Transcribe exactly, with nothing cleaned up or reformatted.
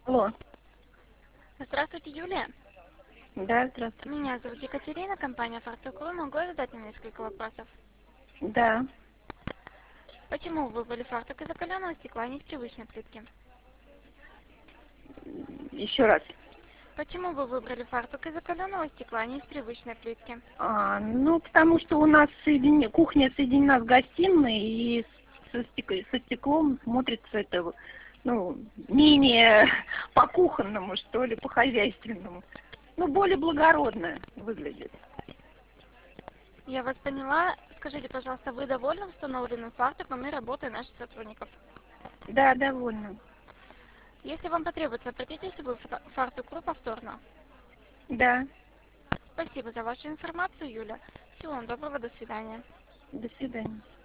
Алло. Здравствуйте, Юлия. Да, здравствуйте. Меня зовут Екатерина, компания «Фартукру». Могу я задать вам несколько вопросов? Да. Почему вы выбрали фартук из закаленного стекла, а не из привычной плитки? Еще раз. Почему вы выбрали фартук из закаленного стекла, а не из привычной плитки? А, ну, потому что у нас соедин... кухня соединена с гостиной, и со, стек... со стеклом смотрится это, ну, менее по-кухонному, что ли, по-хозяйственному. Ну, более благородно выглядит. Я вас поняла. Скажите, пожалуйста, вы довольны установленным фартуком и работой наших сотрудников? Да, довольно. Если вам потребуется, обратитесь вы в фа- «Фартукру» повторно. Да. Спасибо за вашу информацию, Юля. Всего вам доброго, до свидания. До свидания.